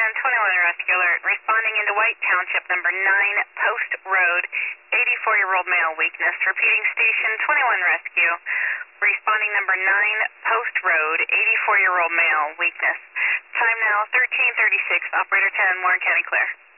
Rescue Alert. Responding into White Township, number 9, Post Road, 84-year-old male, weakness. Repeating station 21 Rescue. Responding number 9, Post Road, 84-year-old male, weakness. Time now 13:36. Operator 10, Warren County clear.